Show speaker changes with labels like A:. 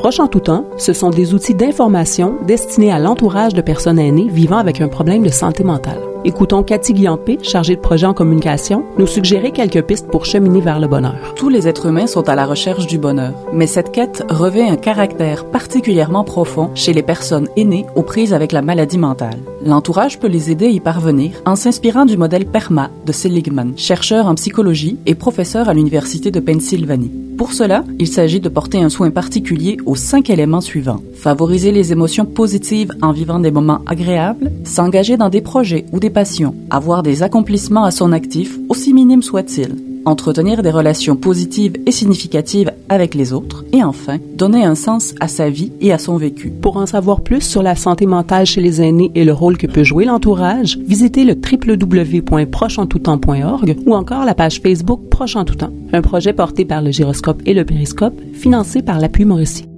A: Proche en tout temps, ce sont des outils d'information destinés à l'entourage de personnes aînées vivant avec un problème de santé mentale. Écoutons Cathy Guillampé, chargée de projet en communication, nous suggérer quelques pistes pour cheminer vers le bonheur.
B: Tous les êtres humains sont à la recherche du bonheur, mais cette quête revêt un caractère particulièrement profond chez les personnes aînées aux prises avec la maladie mentale. L'entourage peut les aider à y parvenir en s'inspirant du modèle PERMA de Seligman, chercheur en psychologie et professeur à l'Université de Pennsylvanie. Pour cela, il s'agit de porter un soin particulier aux 5 éléments suivants. Favoriser les émotions positives en vivant des moments agréables, s'engager dans des projets ou des passions, avoir des accomplissements à son actif, aussi minimes soient-ils, entretenir des relations positives et significatives avec les autres, et enfin, donner un sens à sa vie et à son vécu.
A: Pour en savoir plus sur la santé mentale chez les aînés et le rôle que peut jouer l'entourage, visitez le www.procheentouttemps.org ou encore la page Facebook Proche en tout temps, un projet porté par le Gyroscope et le Périscope, financé par l'appui Mauricie.